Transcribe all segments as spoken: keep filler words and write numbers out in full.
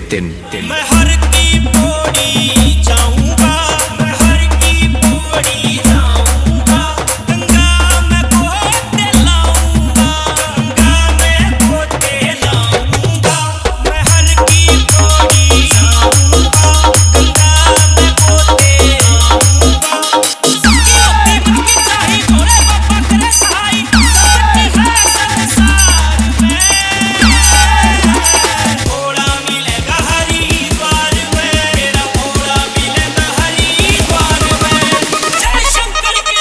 तिन तिन मैं हर की पौड़ी जाऊंगा, मैं हर की पौड़ी जाऊंगा, गंगा में गोते लाऊंगा, गंगा में गोते लाऊंगा, मैं हर की पौड़ी जाऊंगा, गंगा में गोते लाऊंगा। सबकी मुक्ति चाहिए, भोले बाबा करे सहाय, सबकी है संसार में। घोड़ा मिलेगा हरिद्वार में, मेरा घोड़ा मिलेगा हरिद्वार में। जय शंकर की।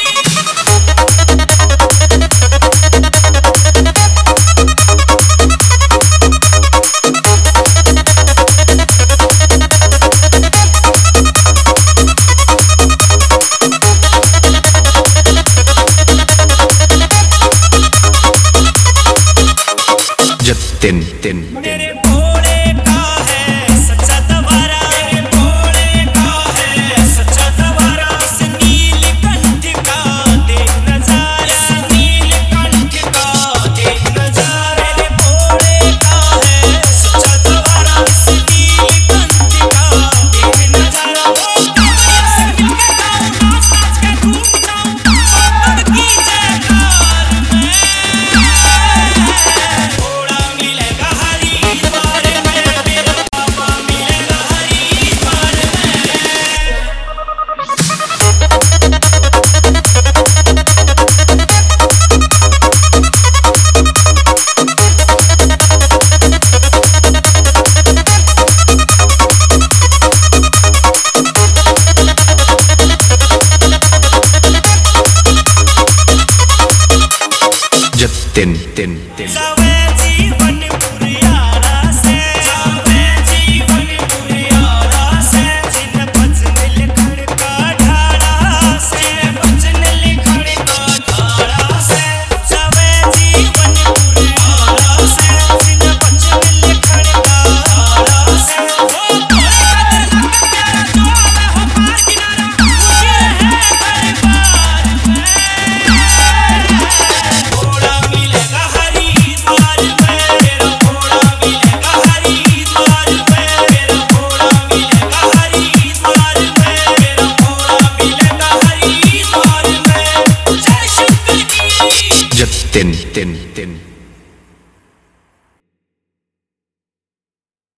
जत तिन तिन मेरे भोले का है सच्चा दवारा, मेरे भोले का है सच्चा दवारा। इस नीलकंठ का देख नजारा, इस नीलकंठ का देख नजारा। मेरे भोले का है सच्चा दवारा, इस नीलकंठ का देख नजारा। ओ कांवरिया से मिलके गाऊं, नाच नाच के झूम जाऊं, बाबा की जयकार में। घोड़ा मिलेगा हरिद्वार में, मेरा बाबा मिलेगा हरिद्वार में। जत तिन तिन तिन जावे जीवन पुरियारा से, जावे जीवन पुरियारा से। जिन भजन लिखण का ढाड़ा से, भजन लिखण का ढाड़ा से। जावे जीवन पुरियारा से, जिन भजन लिखण का ढाड़ा से। ओ भोले का दरबार का प्यारा, जो आवे हो पार किनारा, खुशी रहे दरबार में। घोड़ा मिलेगा हरिद्वार में, मेरा घोड़ा मिलेगा हरिद्वार में, मेरा घोड़ा मिलेगा हरिद्वार में, मेरा घोड़ा मिलेगा हरिद्वार में। जय शंकर की। जत तिन तिन तिन